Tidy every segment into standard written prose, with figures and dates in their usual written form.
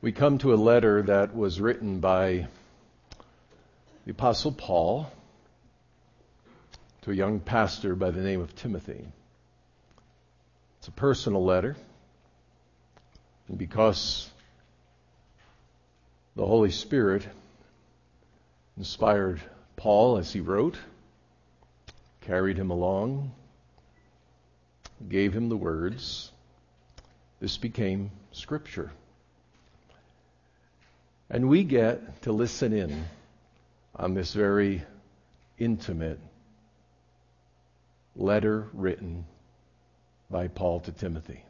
we come to a letter that was written by the Apostle Paul to a young pastor by the name of Timothy. It's a personal letter, and because the Holy Spirit inspired Paul as he wrote, carried him along, gave him the words, this became Scripture. And we get to listen in on this very intimate letter written by Paul to Timothy.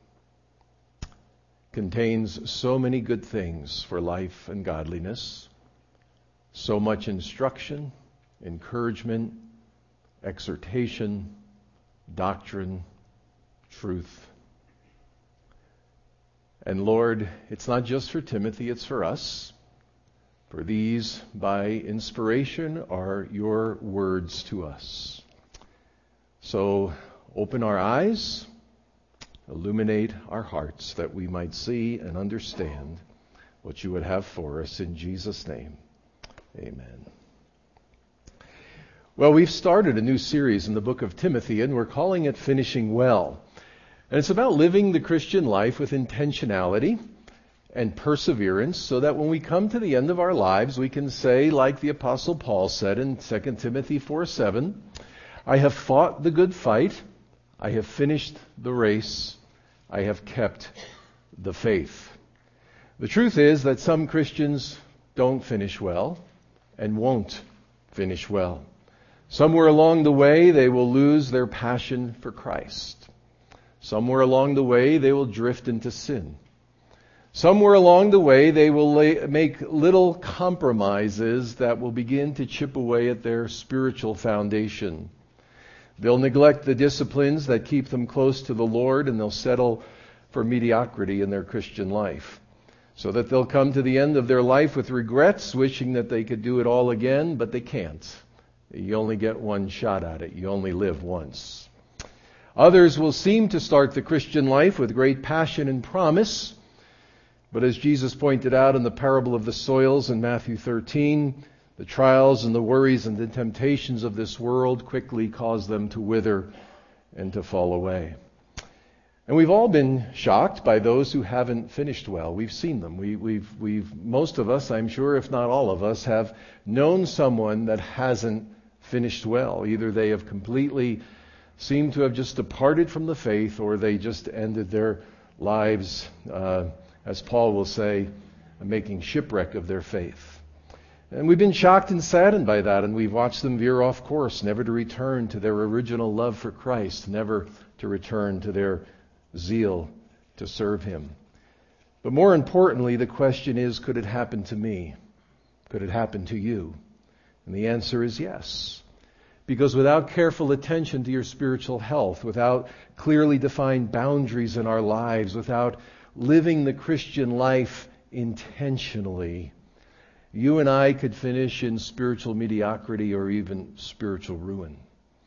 Contains so many good things for life and godliness, so much instruction, encouragement, exhortation, doctrine, truth. And Lord, it's not just for Timothy, it's for us. For these, by inspiration, are your words to us. So open our eyes, illuminate our hearts, that we might see and understand what you would have for us. In Jesus' name, amen. Well, we've started a new series in the book of Timothy, and we're calling it Finishing Well. And it's about living the Christian life with intentionality and perseverance, so that when we come to the end of our lives, we can say, like the Apostle Paul said in 2 Timothy 4:7, I have fought the good fight, I have finished the race, I have kept the faith. The truth is that some Christians don't finish well and won't finish well. Somewhere along the way, they will lose their passion for Christ. Somewhere along the way, they will drift into sin. Somewhere along the way, they will make little compromises that will begin to chip away at their spiritual foundation. They'll neglect the disciplines that keep them close to the Lord, and they'll settle for mediocrity in their Christian life. So that they'll come to the end of their life with regrets, wishing that they could do it all again, but they can't. You only get one shot at it. You only live once. Others will seem to start the Christian life with great passion and promise, but as Jesus pointed out in the parable of the soils in Matthew 13, the trials and the worries and the temptations of this world quickly cause them to wither and to fall away. And we've all been shocked by those who haven't finished well. We've seen them. We've most of us, I'm sure, if not all of us, have known someone that hasn't finished well. Either they have completely seemed to have just departed from the faith, or they just ended their lives, as Paul will say, making shipwreck of their faith. And we've been shocked and saddened by that, and we've watched them veer off course, never to return to their original love for Christ, never to return to their zeal to serve Him. But more importantly, the question is, could it happen to me? Could it happen to you? And the answer is yes. Because without careful attention to your spiritual health, without clearly defined boundaries in our lives, without living the Christian life intentionally, you and I could finish in spiritual mediocrity or even spiritual ruin.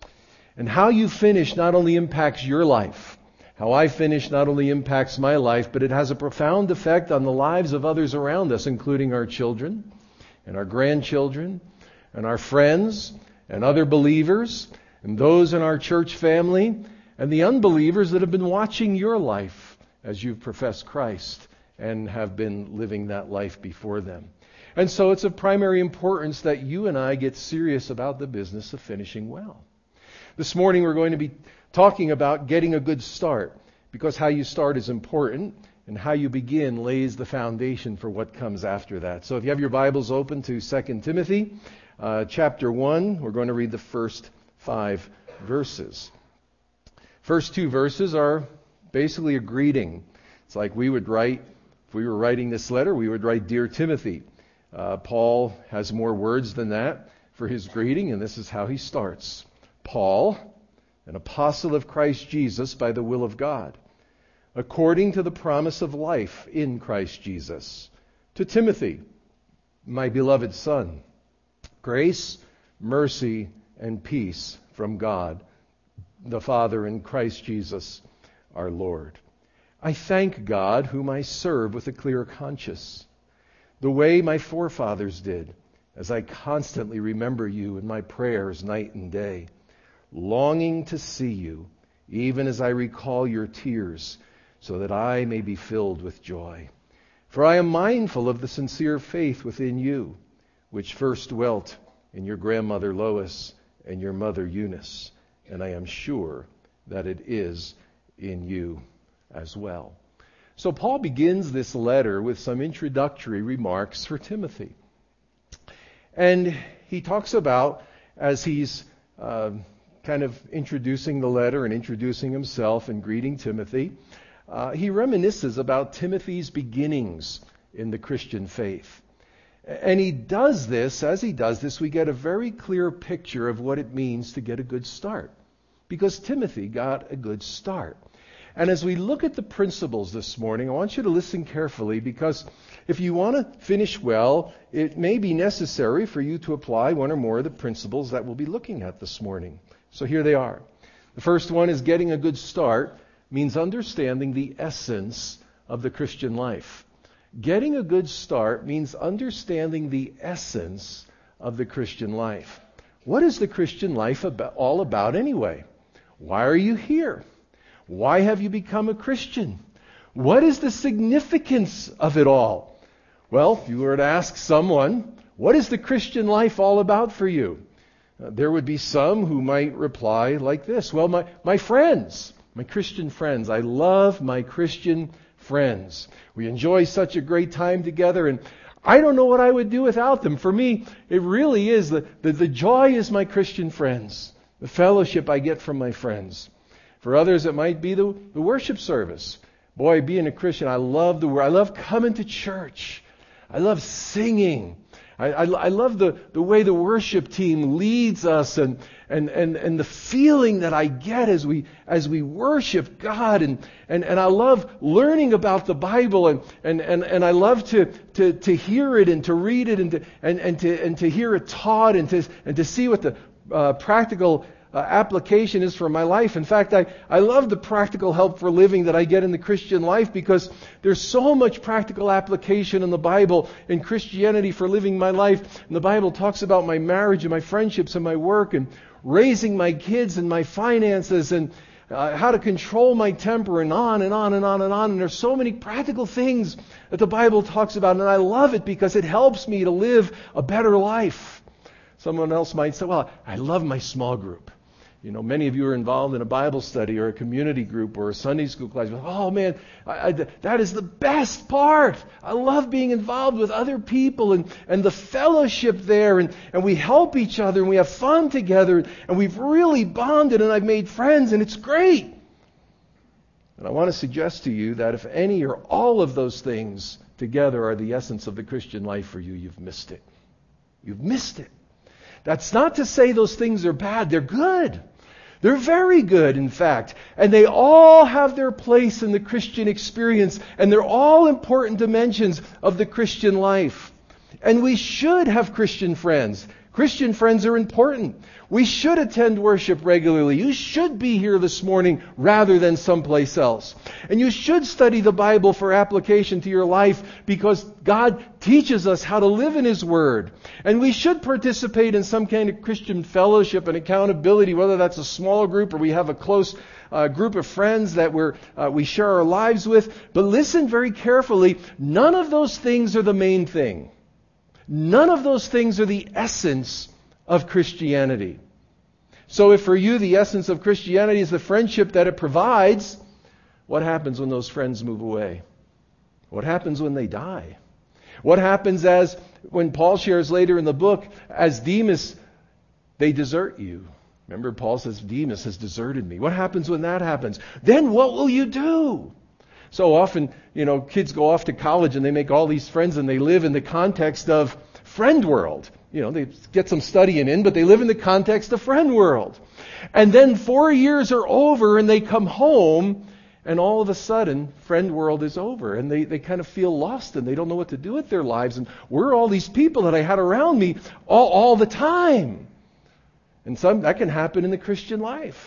And how you finish not only impacts your life. How I finish not only impacts my life, but it has a profound effect on the lives of others around us, including our children and our grandchildren and our friends and other believers and those in our church family and the unbelievers that have been watching your life as you've professed Christ and have been living that life before them. And so it's of primary importance that you and I get serious about the business of finishing well. This morning we're going to be talking about getting a good start, because how you start is important, and how you begin lays the foundation for what comes after that. So if you have your Bibles open to 2 Timothy chapter 1, we're going to read the first 5 verses. First 2 verses are basically a greeting. It's like we would write, if we were writing this letter, we would write, Dear Timothy. Paul has more words than that for his greeting, and this is how he starts. Paul, an apostle of Christ Jesus by the will of God, according to the promise of life in Christ Jesus, to Timothy, my beloved son, grace, mercy, and peace from God, the Father, and Christ Jesus, our Lord. I thank God, whom I serve with a clear conscience, the way my forefathers did, as I constantly remember you in my prayers night and day, longing to see you, even as I recall your tears, so that I may be filled with joy. For I am mindful of the sincere faith within you, which first dwelt in your grandmother Lois and your mother Eunice, and I am sure that it is in you as well. So Paul begins this letter with some introductory remarks for Timothy. And he talks about, as he's kind of introducing the letter and introducing himself and greeting Timothy, he reminisces about Timothy's beginnings in the Christian faith. And he does this, as he does this, we get a very clear picture of what it means to get a good start. Because Timothy got a good start. And as we look at the principles this morning, I want you to listen carefully, because if you want to finish well, it may be necessary for you to apply one or more of the principles that we'll be looking at this morning. So here they are. The first one is getting a good start means understanding the essence of the Christian life. Getting a good start means understanding the essence of the Christian life. What is the Christian life all about anyway? Why are you here? Why have you become a Christian? What is the significance of it all? Well, if you were to ask someone, what is the Christian life all about for you? There would be some who might reply like this. Well, my friends, my Christian friends. I love my Christian friends. We enjoy such a great time together, and I don't know what I would do without them. For me, it really is the joy is my Christian friends, the fellowship I get from my friends. For others, it might be the worship service. Boy, being a Christian, I love the word. I love coming to church. I love singing. I love the way the worship team leads us and the feeling that I get as we worship God, and I love learning about the Bible, and I love to hear it and to read it and to hear it taught and to see what the practical application is for my life. In fact, I love the practical help for living that I get in the Christian life, because there's so much practical application in the Bible, in Christianity, for living my life. And the Bible talks about my marriage and my friendships and my work and raising my kids and my finances and how to control my temper, and on and on and on and on. And there's so many practical things that the Bible talks about, and I love it because it helps me to live a better life. Someone else might say, well, I love my small group. You know, many of you are involved in a Bible study or a community group or a Sunday school class. Oh man, that is the best part. I love being involved with other people and the fellowship there, and we help each other and we have fun together, and we've really bonded, and I've made friends, and it's great. And I want to suggest to you that if any or all of those things together are the essence of the Christian life for you, you've missed it. You've missed it. That's not to say those things are bad. They're good. They're very good, in fact. And they all have their place in the Christian experience. And they're all important dimensions of the Christian life. And we should have Christian friends. Christian friends are important. We should attend worship regularly. You should be here this morning rather than someplace else. And you should study the Bible for application to your life, because God teaches us how to live in His Word. And we should participate in some kind of Christian fellowship and accountability, whether that's a small group or we have a close group of friends that we share our lives with. But listen very carefully. None of those things are the main thing. None of those things are the essence of Christianity. So if for you the essence of Christianity is the friendship that it provides, what happens when those friends move away? What happens when they die? What happens when Paul shares later in the book, as Demas, they desert you? Remember, Paul says, Demas has deserted me. What happens when that happens? Then what will you do? So often, kids go off to college and they make all these friends, and they live in the context of friend world. They get some studying in, but they live in the context of friend world. And then 4 years are over and they come home, and all of a sudden, friend world is over. And they kind of feel lost and they don't know what to do with their lives. And where are all these people that I had around me all the time? And that can happen in the Christian life.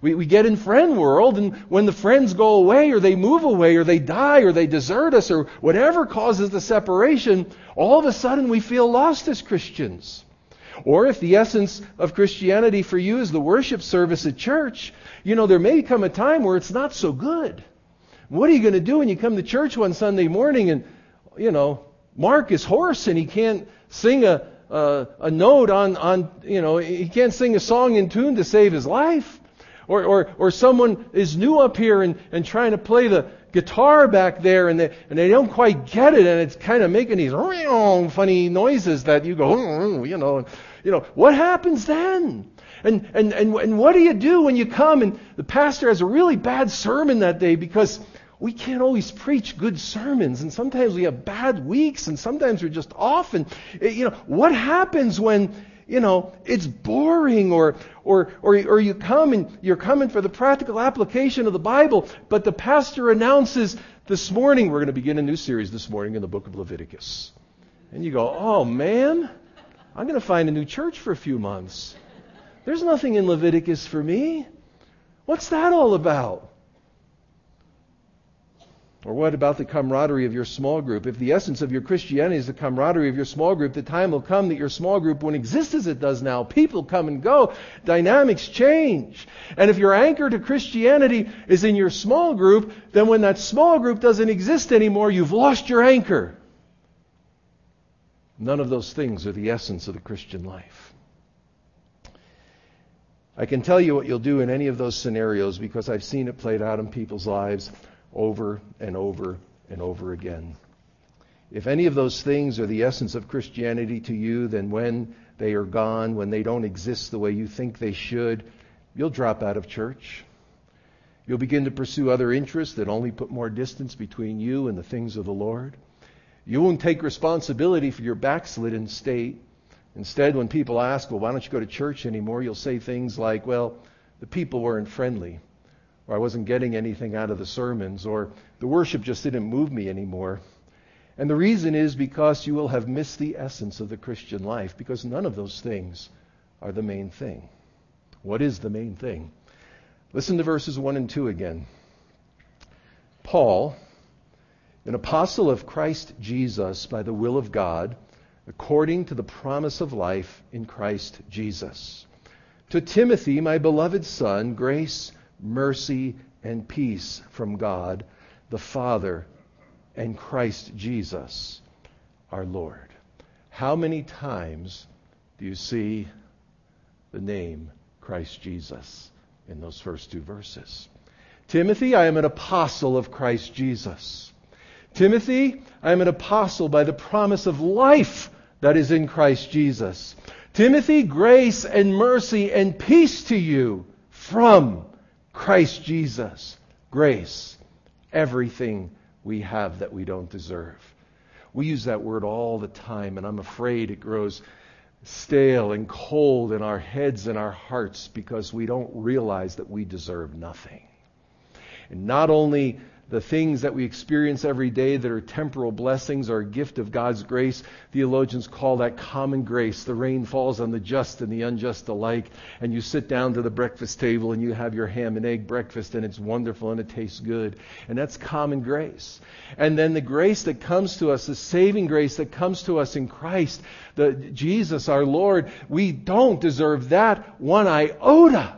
We get in friend world, and when the friends go away, or they move away, or they die, or they desert us, or whatever causes the separation, all of a sudden we feel lost as Christians. Or if the essence of Christianity for you is the worship service at church, there may come a time where it's not so good. What are you going to do when you come to church one Sunday morning and, Mark is hoarse and he can't sing a note on he can't sing a song in tune to save his life? Or someone is new up here and trying to play the guitar back there and they don't quite get it, and it's kind of making these funny noises that you go, what happens then? And what do you do when you come and the pastor has a really bad sermon that day? Because we can't always preach good sermons, and sometimes we have bad weeks, and sometimes we're just off. And what happens when it's boring, or you come and you're coming for the practical application of the Bible, but the pastor announces, this morning we're going to begin a new series this morning in the book of Leviticus. And you go, oh man, I'm going to find a new church for a few months. There's nothing in Leviticus for me. What's that all about? Or what about the camaraderie of your small group? If the essence of your Christianity is the camaraderie of your small group, the time will come that your small group won't exist as it does now. People come and go. Dynamics change. And if your anchor to Christianity is in your small group, then when that small group doesn't exist anymore, you've lost your anchor. None of those things are the essence of the Christian life. I can tell you what you'll do in any of those scenarios because I've seen it played out in people's lives over and over and over again. If any of those things are the essence of Christianity to you, then when they are gone, when they don't exist the way you think they should, you'll drop out of church. You'll begin to pursue other interests that only put more distance between you and the things of the Lord. You won't take responsibility for your backslidden state. Instead, when people ask, well, why don't you go to church anymore? You'll say things like, well, the people weren't friendly, or I wasn't getting anything out of the sermons, or the worship just didn't move me anymore. And the reason is because you will have missed the essence of the Christian life, because none of those things are the main thing. What is the main thing? Listen to verses 1 and 2 again. Paul, an apostle of Christ Jesus by the will of God, according to the promise of life in Christ Jesus. To Timothy, my beloved son, grace, mercy, and peace from God, the Father, and Christ Jesus, our Lord. How many times do you see the name Christ Jesus in those first two verses? Timothy, I am an apostle of Christ Jesus. Timothy, I am an apostle by the promise of life that is in Christ Jesus. Timothy, grace and mercy and peace to you from Christ Jesus. Grace. Everything we have that we don't deserve. We use that word all the time, and I'm afraid it grows stale and cold in our heads and our hearts because we don't realize that we deserve nothing. And not only the things that we experience every day that are temporal blessings are a gift of God's grace. Theologians call that common grace. The rain falls on the just and the unjust alike. And you sit down to the breakfast table and you have your ham and egg breakfast and it's wonderful and it tastes good. And that's common grace. And then the grace that comes to us, the saving grace that comes to us in Christ, Jesus our Lord, we don't deserve that one iota.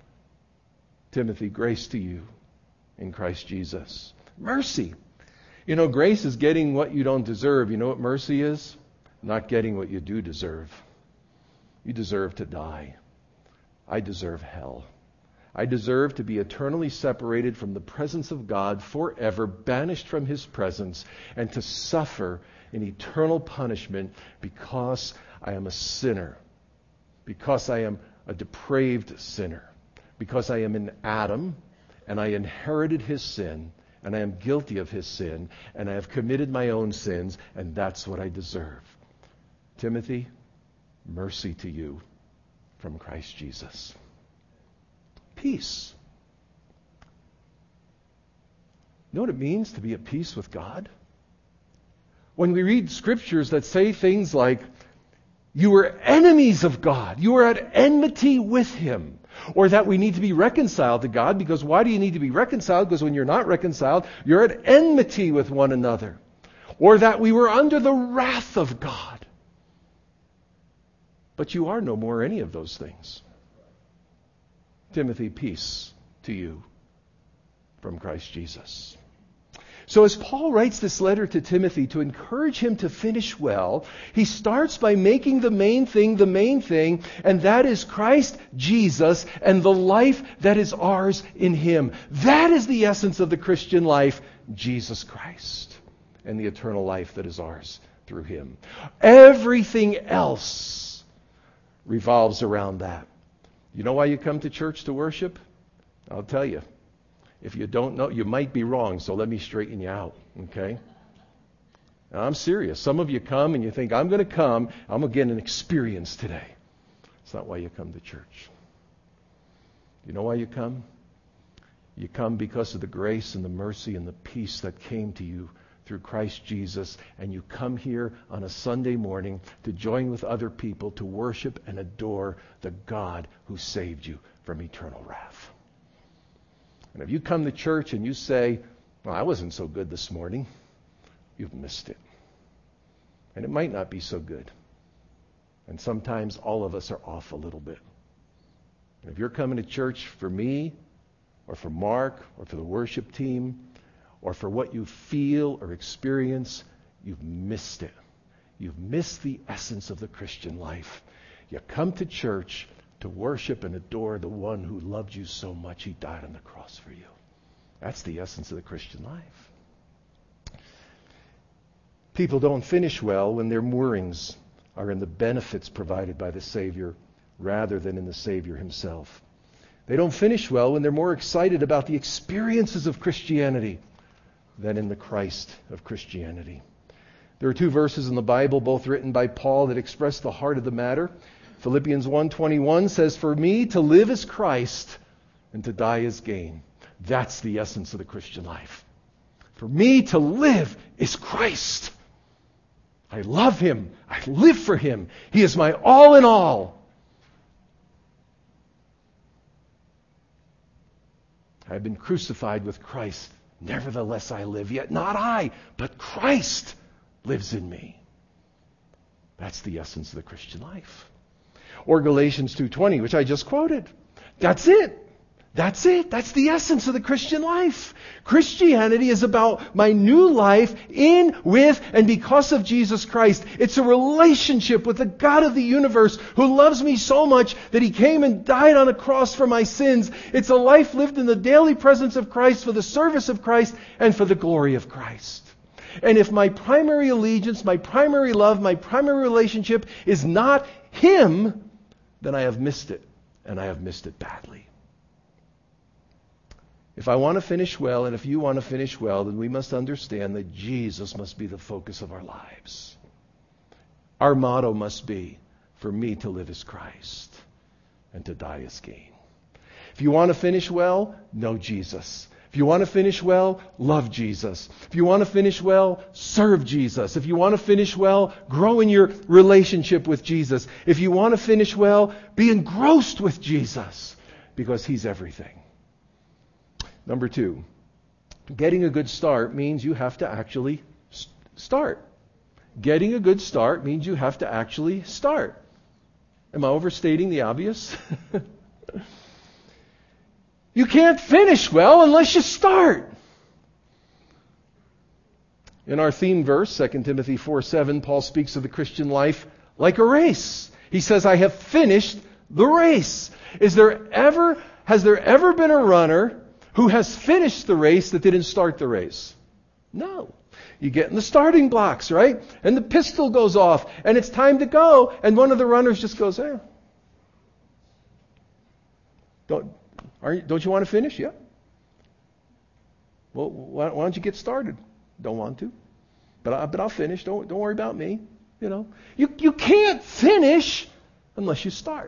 Timothy, grace to you in Christ Jesus. Mercy. Grace is getting what you don't deserve. You know what mercy is? Not getting what you do deserve. You deserve to die. I deserve hell. I deserve to be eternally separated from the presence of God forever, banished from His presence, and to suffer an eternal punishment because I am a sinner, because I am a depraved sinner, because I am an Adam, and I inherited his sin, and I am guilty of his sin, and I have committed my own sins, and that's what I deserve. Timothy, mercy to you from Christ Jesus. Peace. You know what it means to be at peace with God? When we read scriptures that say things like, you were enemies of God. You were at enmity with Him. Or that we need to be reconciled to God, because why do you need to be reconciled? Because when you're not reconciled, you're at enmity with one another. Or that we were under the wrath of God. But you are no more any of those things. Timothy, peace to you from Christ Jesus. So as Paul writes this letter to Timothy to encourage him to finish well, he starts by making the main thing, and that is Christ Jesus and the life that is ours in Him. That is the essence of the Christian life, Jesus Christ, and the eternal life that is ours through Him. Everything else revolves around that. You know why you come to church to worship? I'll tell you. If you don't know, you might be wrong, so let me straighten you out, okay? Now, I'm serious. Some of you come and you think, I'm going to get an experience today. It's not why you come to church. You know why you come? You come because of the grace and the mercy and the peace that came to you through Christ Jesus, and you come here on a Sunday morning to join with other people to worship and adore the God who saved you from eternal wrath. And if you come to church and you say, well, I wasn't so good this morning, you've missed it. And it might not be so good. And sometimes all of us are off a little bit. And if you're coming to church for me, or for Mark, or for the worship team, or for what you feel or experience, you've missed it. You've missed the essence of the Christian life. You come to church to worship and adore the one who loved you so much He died on the cross for you. That's the essence of the Christian life. People don't finish well when their moorings are in the benefits provided by the Savior rather than in the Savior Himself. They don't finish well when they're more excited about the experiences of Christianity than in the Christ of Christianity. There are two verses in the Bible, both written by Paul, that express the heart of the matter. Philippians 1:21 says, for me to live is Christ and to die is gain. That's the essence of the Christian life. For me to live is Christ. I love Him. I live for Him. He is my all in all. I have been crucified with Christ. Nevertheless I live, yet not I, but Christ lives in me. That's the essence of the Christian life. Or Galatians 2:20, which I just quoted. That's it. That's it. That's the essence of the Christian life. Christianity is about my new life in, with, and because of Jesus Christ. It's a relationship with the God of the universe who loves me so much that He came and died on a cross for my sins. It's a life lived in the daily presence of Christ, for the service of Christ, and for the glory of Christ. And if my primary allegiance, my primary love, my primary relationship is not Him, then I have missed it, and I have missed it badly. If I want to finish well, and if you want to finish well, then we must understand that Jesus must be the focus of our lives. Our motto must be, for me to live is Christ, and to die is gain. If you want to finish well, know Jesus. If you want to finish well, love Jesus. If you want to finish well, serve Jesus. If you want to finish well, grow in your relationship with Jesus. If you want to finish well, be engrossed with Jesus, because He's everything. Number 2, getting a good start means you have to actually start. Getting a good start means you have to actually start. Am I overstating the obvious? You can't finish well unless you start. In our theme verse, 2 Timothy 4:7, Paul speaks of the Christian life like a race. He says, I have finished the race. Has there ever been a runner who has finished the race that didn't start the race? No. You get in the starting blocks, right? And the pistol goes off, and it's time to go, and one of the runners just goes, Don't you want to finish? Yeah. Well, why don't you get started? Don't want to. But I'll finish. Don't worry about me. You know. You can't finish unless you start.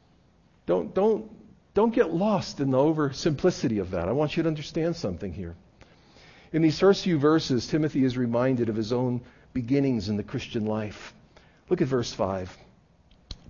Don't get lost in the oversimplicity of that. I want you to understand something here. In these first few verses, Timothy is reminded of his own beginnings in the Christian life. Look at verse 5.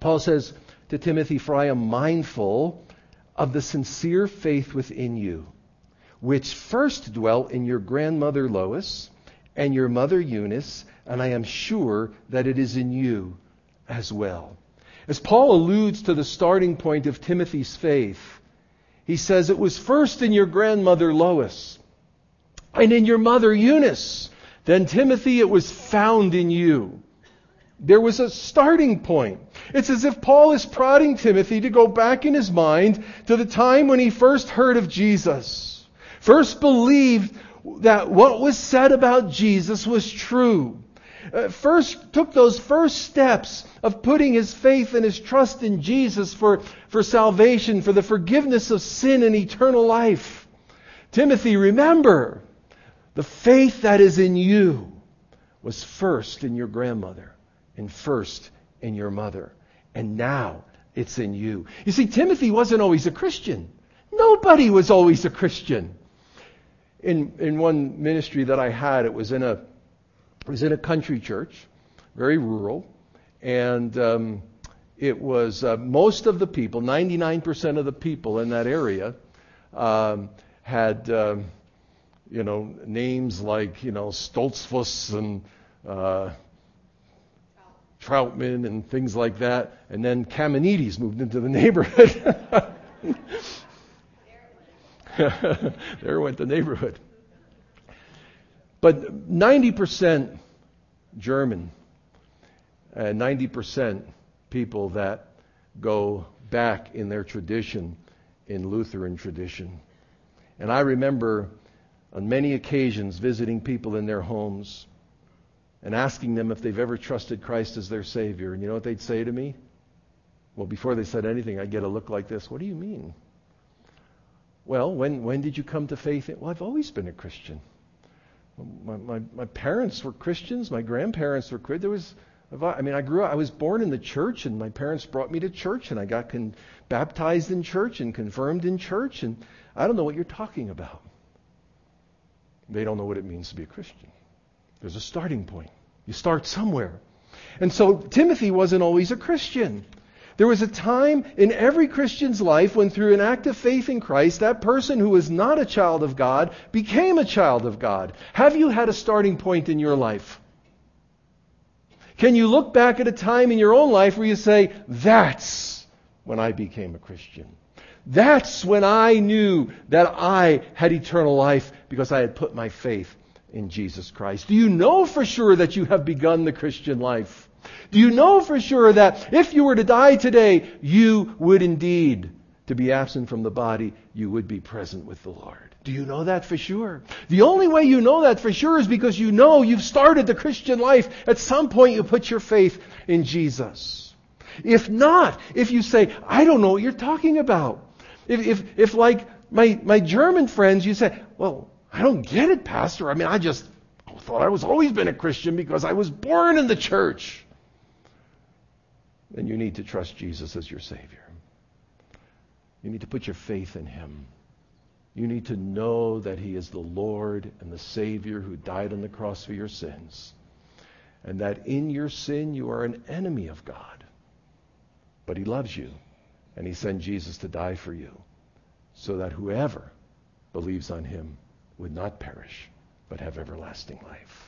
Paul says to Timothy, "For I am mindful of the sincere faith within you, which first dwelt in your grandmother Lois and your mother Eunice, and I am sure that it is in you as well." As Paul alludes to the starting point of Timothy's faith, he says it was first in your grandmother Lois and in your mother Eunice. Then, Timothy, it was found in you. There was a starting point. It's as if Paul is prodding Timothy to go back in his mind to the time when he first heard of Jesus. First believed that what was said about Jesus was true. First took those first steps of putting his faith and his trust in Jesus for salvation, for the forgiveness of sin and eternal life. Timothy, remember, the faith that is in you was first in your grandmother and first in your mother. And now it's in you. You see, Timothy wasn't always a Christian. Nobody was always a Christian. In one ministry that I had, it was in a country church, very rural, and it was most of the people, 99% of the people in that area, had names like Stoltzfus and Troutman and things like that, and then Kamenides moved into the neighborhood. There went the neighborhood. But 90% German and 90% people that go back in their tradition, in Lutheran tradition. And I remember on many occasions visiting people in their homes and asking them if they've ever trusted Christ as their Savior. And you know what they'd say to me? Well, before they said anything, I'd get a look like this. What do you mean? Well, when did you come to faith? Well, I've always been a Christian. My parents were Christians. My grandparents were Christians. I was born in the church, and my parents brought me to church, and I got baptized in church and confirmed in church, and I don't know what you're talking about. They don't know what it means to be a Christian. There's a starting point. You start somewhere. And so Timothy wasn't always a Christian. There was a time in every Christian's life when through an act of faith in Christ, that person who was not a child of God became a child of God. Have you had a starting point in your life? Can you look back at a time in your own life where you say, that's when I became a Christian? That's when I knew that I had eternal life because I had put my faith in Jesus Christ. Do you know for sure that you have begun the Christian life? Do you know for sure that if you were to die today, you would indeed, to be absent from the body, you would be present with the Lord? Do you know that for sure? The only way you know that for sure is because you know you've started the Christian life. At some point you put your faith in Jesus. If not, if you say, I don't know what you're talking about. If like my German friends, you say, well, I don't get it, Pastor. I just thought I was always been a Christian because I was born in the church. Then you need to trust Jesus as your Savior. You need to put your faith in Him. You need to know that He is the Lord and the Savior who died on the cross for your sins. And that in your sin you are an enemy of God. But He loves you. And He sent Jesus to die for you. So that whoever believes on Him would not perish, but have everlasting life.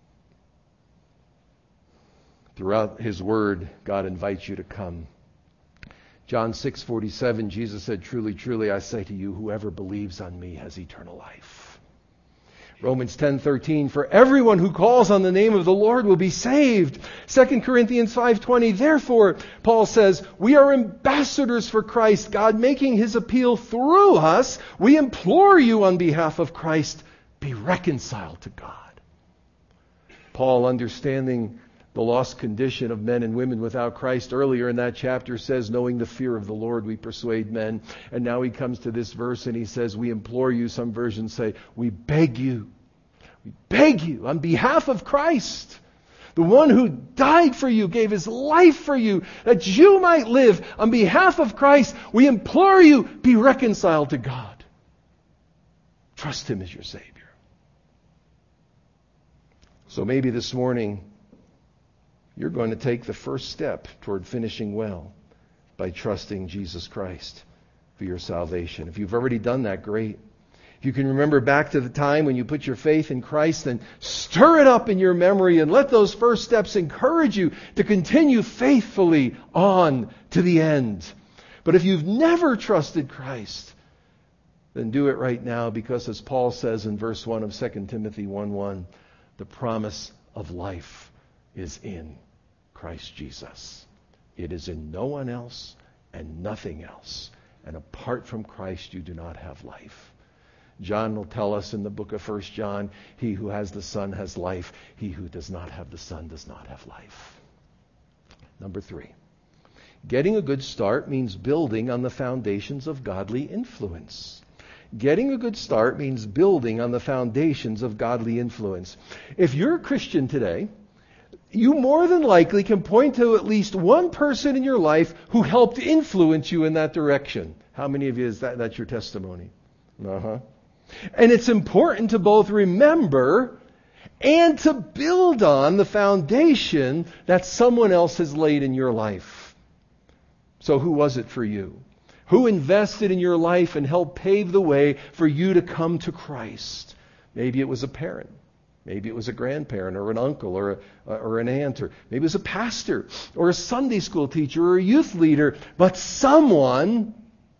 Throughout His Word, God invites you to come. John 6:47, Jesus said, truly, truly, I say to you, whoever believes on me has eternal life. Romans 10:13, for everyone who calls on the name of the Lord will be saved. 2 Corinthians 5:20, therefore, Paul says, we are ambassadors for Christ, God making His appeal through us. We implore you on behalf of Christ, be reconciled to God. Paul, understanding the lost condition of men and women without Christ, earlier in that chapter says, knowing the fear of the Lord, we persuade men. And now he comes to this verse and he says, we implore you. Some versions say, we beg you on behalf of Christ, the one who died for you, gave His life for you, that you might live. On behalf of Christ, we implore you, be reconciled to God. Trust Him as your Savior. So maybe this morning, you're going to take the first step toward finishing well by trusting Jesus Christ for your salvation. If you've already done that, great. If you can remember back to the time when you put your faith in Christ, then stir it up in your memory and let those first steps encourage you to continue faithfully on to the end. But if you've never trusted Christ, then do it right now, because as Paul says in verse 1 of 2 Timothy 1:1, the promise of life is in Christ Jesus. It is in no one else and nothing else. And apart from Christ, you do not have life. John will tell us in the book of 1 John, he who has the Son has life. He who does not have the Son does not have life. Number 3. Getting a good start means building on the foundations of godly influence. Getting a good start means building on the foundations of godly influence. If you're a Christian today, you more than likely can point to at least one person in your life who helped influence you in that direction. How many of you is that's your testimony? And it's important to both remember and to build on the foundation that someone else has laid in your life. So who was it for you? Who invested in your life and helped pave the way for you to come to Christ? Maybe it was a parent. Maybe it was a grandparent or an uncle or an aunt, or maybe it was a pastor or a Sunday school teacher or a youth leader. But someone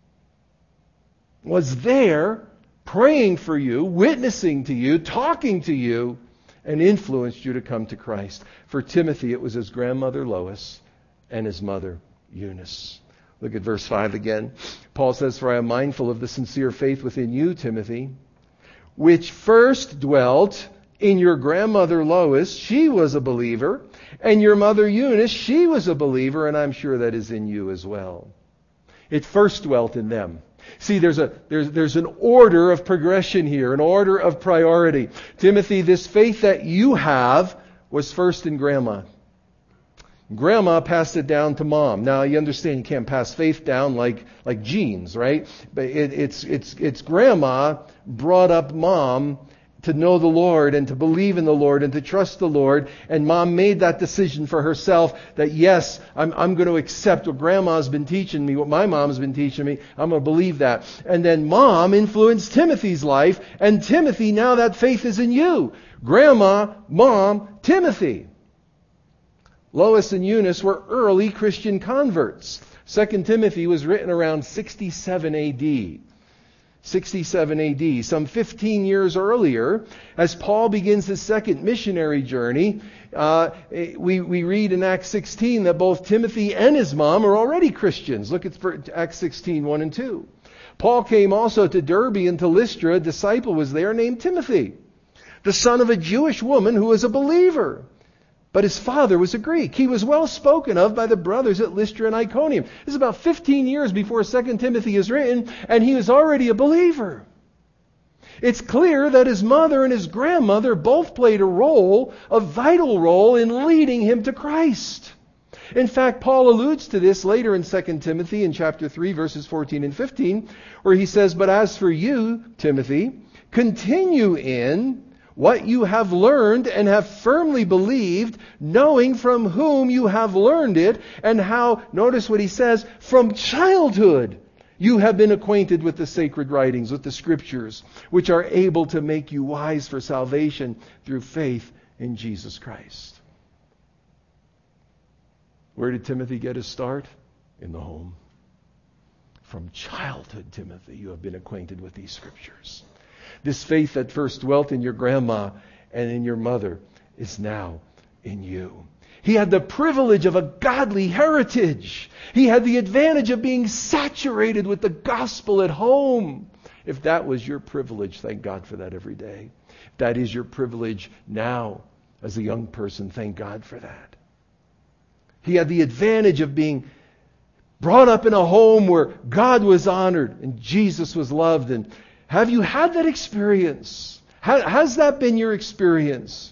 was there praying for you, witnessing to you, talking to you, and influenced you to come to Christ. For Timothy, it was his grandmother Lois and his mother Eunice. Look at verse 5 again. Paul says, "For I am mindful of the sincere faith within you, Timothy, which first dwelt in your grandmother Lois. She was a believer. And your mother Eunice, she was a believer, and I'm sure that is in you as well." It first dwelt in them. See, there's an order of progression here, an order of priority. Timothy, this faith that you have was first in Grandma. Grandma passed it down to Mom. Now, you understand you can't pass faith down like genes, right? But it's Grandma brought up Mom to know the Lord and to believe in the Lord and to trust the Lord. And Mom made that decision for herself that, yes, I'm going to accept what Grandma's been teaching me, what my mom's been teaching me. I'm going to believe that. And then Mom influenced Timothy's life. And Timothy, now that faith is in you. Grandma, Mom, Timothy. Lois and Eunice were early Christian converts. 2 Timothy was written around 67 A.D. 67 A.D., some 15 years earlier, as Paul begins his second missionary journey. We read in Acts 16 that both Timothy and his mom are already Christians. Look at Acts 16, 1 and 2. Paul came also to Derbe and to Lystra. A disciple was there named Timothy, the son of a Jewish woman who was a believer. But his father was a Greek. He was well spoken of by the brothers at Lystra and Iconium. This is about 15 years before 2 Timothy is written, and he was already a believer. It's clear that his mother and his grandmother both played a vital role in leading him to Christ. In fact, Paul alludes to this later in 2 Timothy in chapter 3, verses 14 and 15, where he says, "But as for you, Timothy, continue in what you have learned and have firmly believed, knowing from whom you have learned it, and how," notice what he says, "from childhood you have been acquainted with the sacred writings," with the Scriptures, "which are able to make you wise for salvation through faith in Jesus Christ." Where did Timothy get his start? In the home. From childhood, Timothy, you have been acquainted with these Scriptures. This faith that first dwelt in your grandma and in your mother is now in you. He had the privilege of a godly heritage. He had the advantage of being saturated with the gospel at home. If that was your privilege, thank God for that every day. If that is your privilege now as a young person, thank God for that. He had the advantage of being brought up in a home where God was honored and Jesus was loved. And have you had that experience? Has that been your experience?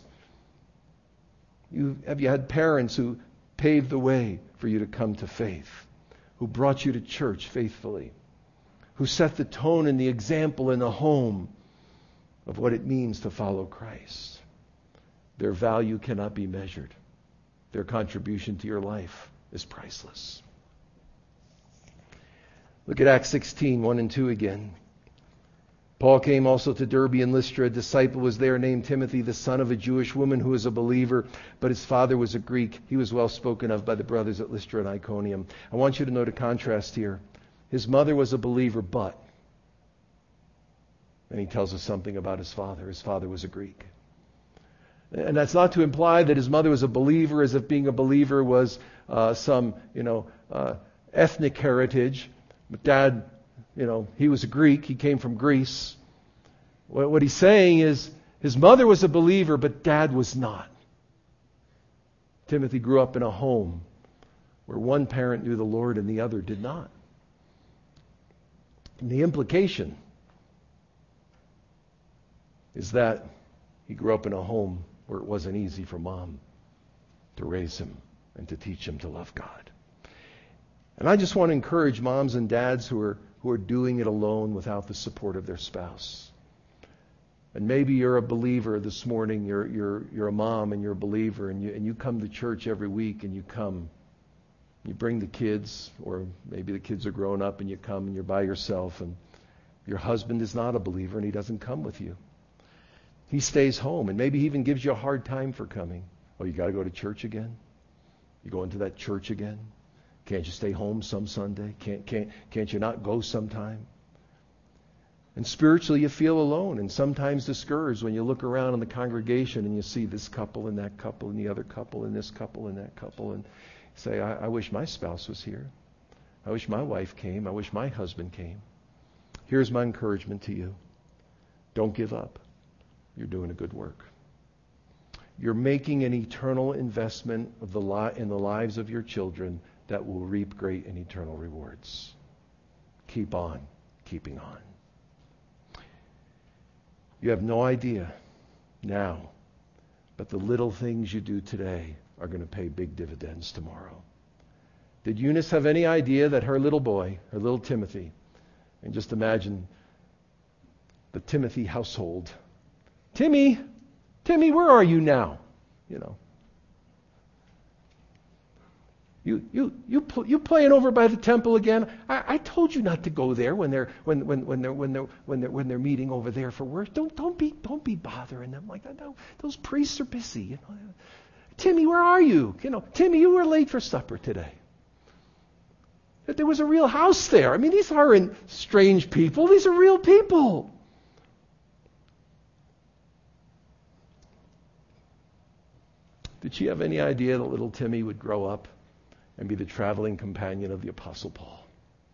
Have you had parents who paved the way for you to come to faith? Who brought you to church faithfully? Who set the tone and the example in the home of what it means to follow Christ? Their value cannot be measured. Their contribution to your life is priceless. Look at Acts 16, 1 and 2 again. Paul came also to Derbe and Lystra. A disciple was there named Timothy, the son of a Jewish woman who was a believer, but his father was a Greek. He was well spoken of by the brothers at Lystra and Iconium. I want you to note a contrast here. His mother was a believer, but, and he tells us something about his father. His father was a Greek. And that's not to imply that his mother was a believer, as if being a believer was some ethnic heritage. But Dad, he was a Greek. He came from Greece. What he's saying is his mother was a believer, but Dad was not. Timothy grew up in a home where one parent knew the Lord and the other did not. And the implication is that he grew up in a home where it wasn't easy for Mom to raise him and to teach him to love God. And I just want to encourage moms and dads who are doing it alone without the support of their spouse. And maybe you're a believer this morning. You're a mom and you're a believer, and you come to church every week, and you bring the kids, or maybe the kids are grown up and you come and you're by yourself, and your husband is not a believer and he doesn't come with you. He stays home, and maybe he even gives you a hard time for coming. Oh, you got to go to church again? You go into that church again? Can't you stay home some Sunday? Can't you not go sometime? And spiritually you feel alone and sometimes discouraged when you look around in the congregation and you see this couple and that couple and the other couple and this couple and that couple, and say, I wish my spouse was here. I wish my wife came. I wish my husband came. Here's my encouragement to you. Don't give up. You're doing a good work. You're making an eternal investment in the lives of your children that will reap great and eternal rewards. Keep on keeping on. You have no idea now, but the little things you do today are going to pay big dividends tomorrow. Did Eunice have any idea that her little boy, her little Timothy, and just imagine the Timothy household. Timmy, where are you now? You playing over by the temple again? I told you not to go there when they're meeting over there for work. Don't be bothering them like that. No, those priests are busy. Timmy, where are you? Timmy, you were late for supper today. That there was a real house there. I mean, these aren't strange people. These are real people. Did she have any idea that little Timmy would grow up and be the traveling companion of the Apostle Paul?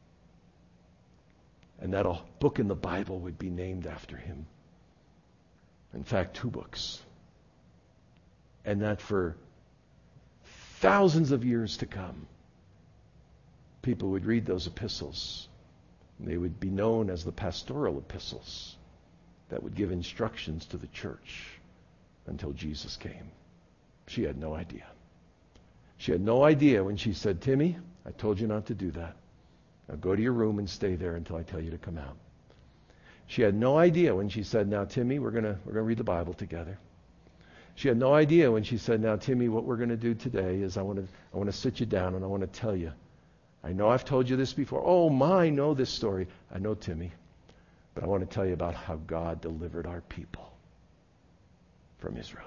And that a book in the Bible would be named after him. In fact, 2 books. And that for thousands of years to come, people would read those epistles. And they would be known as the pastoral epistles that would give instructions to the church until Jesus came. She had no idea. She had no idea when she said, Timmy, I told you not to do that. Now go to your room and stay there until I tell you to come out. She had no idea when she said, now Timmy, we're gonna read the Bible together. She had no idea when she said, now Timmy, what we're going to do today is I want to sit you down and I want to tell you. I know I've told you this before. Oh, I know this story. I know, Timmy. But I want to tell you about how God delivered our people from Israel.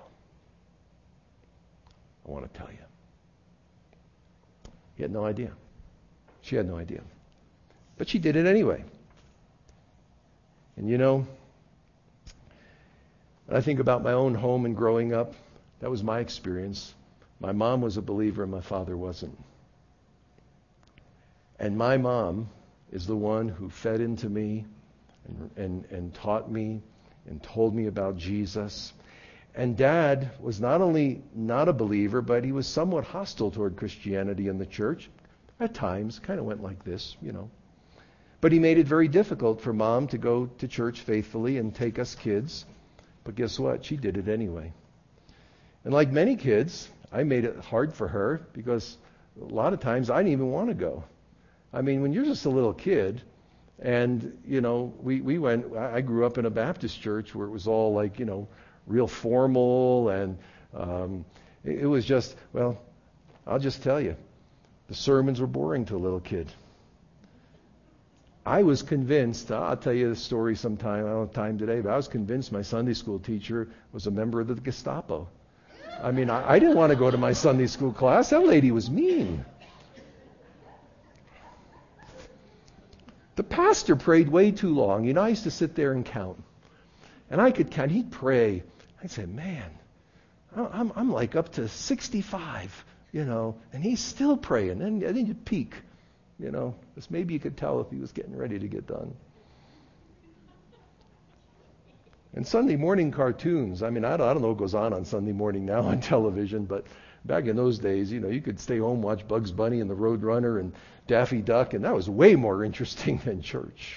I want to tell you. He had no idea. She had no idea. But she did it anyway. And when I think about my own home and growing up, that was my experience. My mom was a believer and my father wasn't. And my mom is the one who fed into me and taught me and told me about Jesus. And Dad was not only not a believer, but he was somewhat hostile toward Christianity and the church. At times, kind of went like this, But he made it very difficult for Mom to go to church faithfully and take us kids. But guess what? She did it anyway. And like many kids, I made it hard for her because a lot of times I didn't even want to go. I mean, when you're just a little kid, and, we went, I grew up in a Baptist church where it was all like, real formal, and it was just, I'll just tell you, the sermons were boring to a little kid. I was convinced, I'll tell you the story sometime, I don't have time today, but I was convinced my Sunday school teacher was a member of the Gestapo. I mean, I didn't want to go to my Sunday school class. That lady was mean. The pastor prayed way too long. I used to sit there and count. And I could count. He'd pray. I'd say, man, I'm like up to 65, and he's still praying. And then you'd peek, because maybe you could tell if he was getting ready to get done. And Sunday morning cartoons, I don't know what goes on Sunday morning now on television, but back in those days, you could stay home, watch Bugs Bunny and the Roadrunner and Daffy Duck, and that was way more interesting than church.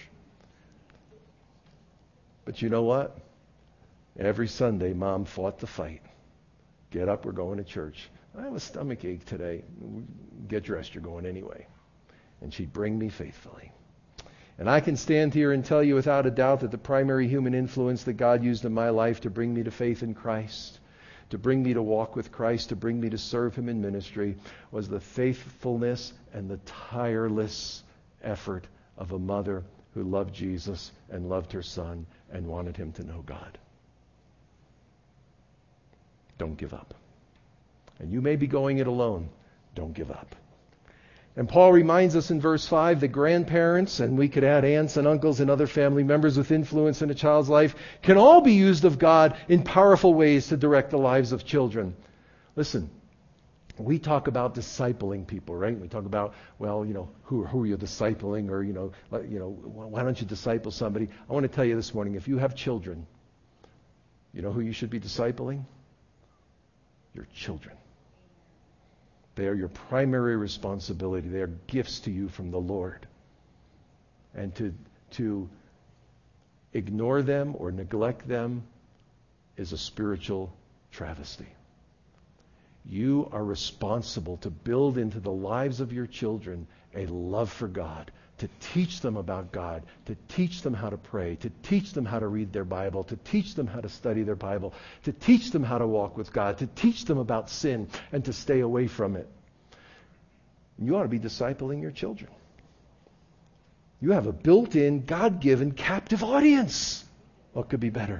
But you know what? Every Sunday, Mom fought the fight. Get up, we're going to church. I have a stomach ache today. Get dressed, you're going anyway. And she'd bring me faithfully. And I can stand here and tell you without a doubt that the primary human influence that God used in my life to bring me to faith in Christ, to bring me to walk with Christ, to bring me to serve Him in ministry, was the faithfulness and the tireless effort of a mother who loved Jesus and loved her son and wanted him to know God. Don't give up. And you may be going it alone. Don't give up. And Paul reminds us in verse 5 that grandparents, and we could add aunts and uncles and other family members with influence in a child's life, can all be used of God in powerful ways to direct the lives of children. Listen, we talk about discipling people, right? We talk about, who are you discipling, or, why don't you disciple somebody? I want to tell you this morning, if you have children, you know who you should be discipling? Your children. They are your primary responsibility. They are gifts to you from the Lord. And to ignore them or neglect them is a spiritual travesty. You are responsible to build into the lives of your children a love for God, to teach them about God, to teach them how to pray, to teach them how to read their Bible, to teach them how to study their Bible, to teach them how to walk with God, to teach them about sin and to stay away from it. You ought to be discipling your children. You have a built-in, God-given, captive audience. What could be better?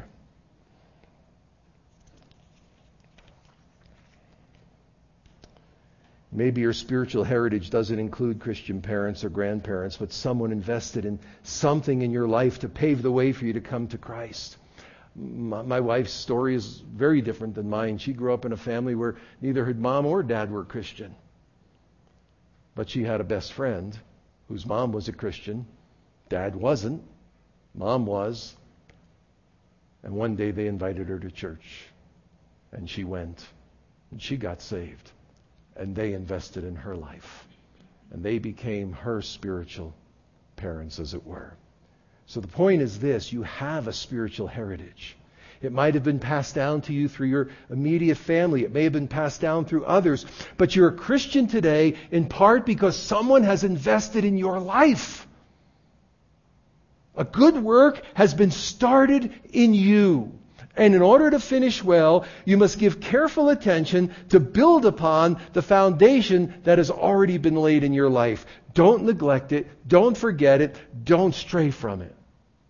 Maybe your spiritual heritage doesn't include Christian parents or grandparents, but someone invested in something in your life to pave the way for you to come to Christ. My wife's story is very different than mine. She grew up in a family where neither her mom or dad were Christian. But she had a best friend whose mom was a Christian. Dad wasn't. Mom was. And one day they invited her to church. And she went. And she got saved. And they invested in her life. And they became her spiritual parents, as it were. So the point is this: you have a spiritual heritage. It might have been passed down to you through your immediate family. It may have been passed down through others. But you're a Christian today in part because someone has invested in your life. A good work has been started in you. And in order to finish well, you must give careful attention to build upon the foundation that has already been laid in your life. Don't neglect it. Don't forget it. Don't stray from it.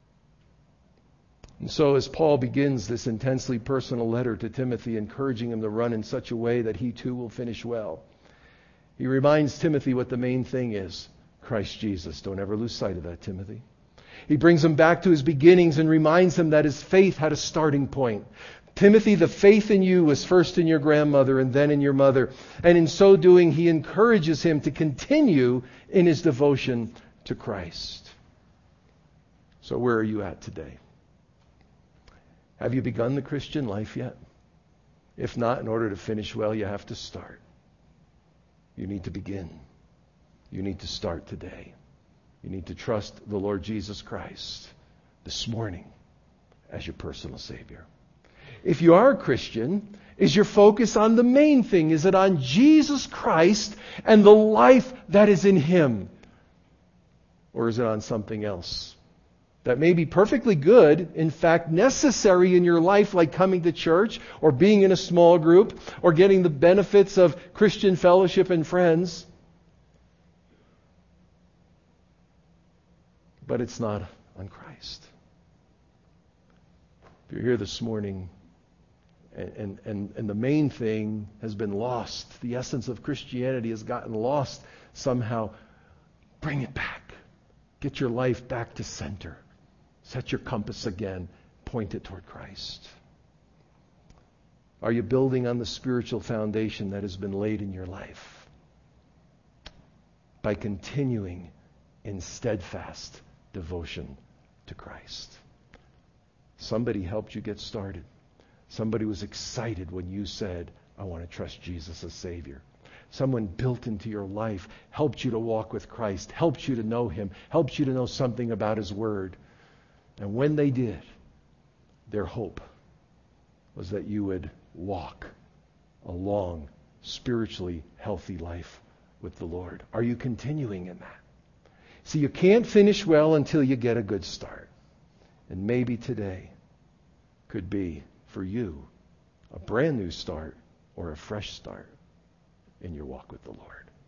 And so as Paul begins this intensely personal letter to Timothy, encouraging him to run in such a way that he too will finish well, he reminds Timothy what the main thing is: Christ Jesus. Don't ever lose sight of that, Timothy. He brings him back to his beginnings and reminds him that his faith had a starting point. Timothy, the faith in you was first in your grandmother and then in your mother. And in so doing, he encourages him to continue in his devotion to Christ. So where are you at today? Have you begun the Christian life yet? If not, in order to finish well, you have to start. You need to begin. You need to start today. You need to trust the Lord Jesus Christ this morning as your personal Savior. If you are a Christian, is your focus on the main thing? Is it on Jesus Christ and the life that is in Him? Or is it on something else that may be perfectly good, in fact necessary in your life, like coming to church or being in a small group or getting the benefits of Christian fellowship and friends. But it's not on Christ. If you're here this morning and the main thing has been lost, the essence of Christianity has gotten lost somehow, bring it back. Get your life back to center. Set your compass again. Point it toward Christ. Are you building on the spiritual foundation that has been laid in your life? By continuing in steadfast devotion to Christ. Somebody helped you get started. Somebody was excited when you said, I want to trust Jesus as Savior. Someone built into your life, helped you to walk with Christ, helped you to know Him, helped you to know something about His Word. And when they did, their hope was that you would walk a long, spiritually healthy life with the Lord. Are you continuing in that? See, you can't finish well until you get a good start. And maybe today could be, for you, a brand new start or a fresh start in your walk with the Lord.